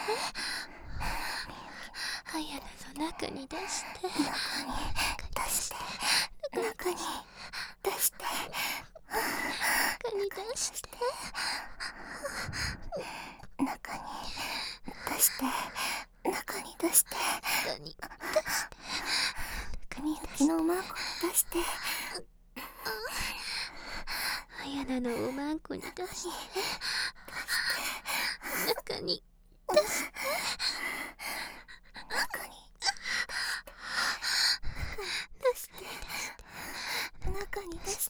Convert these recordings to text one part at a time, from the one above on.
あやなの中に出して、 中に出して、 中に出して、 中に出して、中に出して、 中に出して、 みゆきのおまんこに出して、 あやなのおまんこに出して、中に出して、 中に出して、中に出して、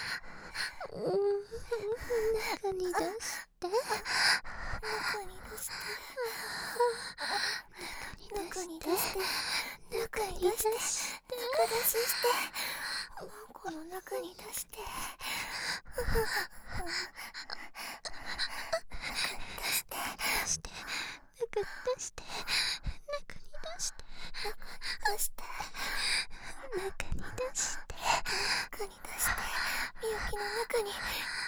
中に出して、中に出して、 中に出して、中に出して、中に出して、中出しして、おまんこの中に出して、中に出して、 出して、中に出して、中に出して、 出して、 中に出して、 中に出して、みゆきの中に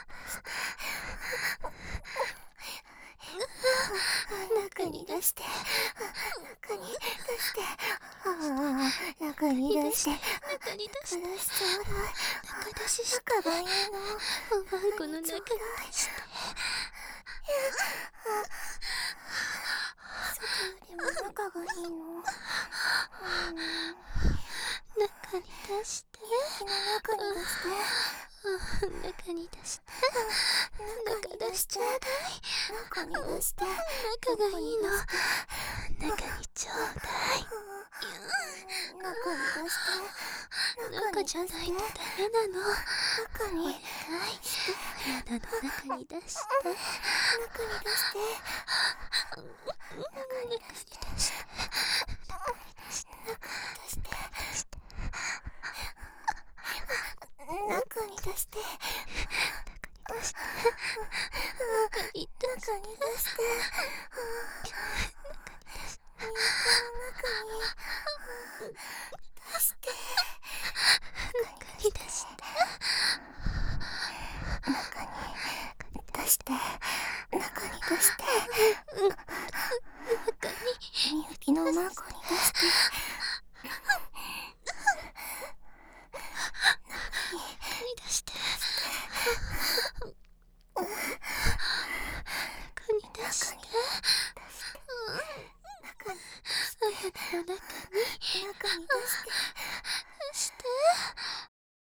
中に出して、中に出して、中に出して、 中に出して、 中出しちょうだい。 中出しして、 中がいいの。 おまんこの中に出して、 外よりも中がいいの。 中に出して、 木の中に出して、 中に出して、中出しちょうだい。 中に出して、 中がいいの。中にちょうだい。 中に出して、 中じゃないとダメなの。 中にお願い。あやなの中に出して。 中に出して、 中に出して。 出して、中に出して、 中に出して。 中に出して、みゆきの中に出して、 中に出して。 中に出して、中に出して、みゆきのおまんこに出して、 中に出して。中に出して。あやなの中に。 中に出して、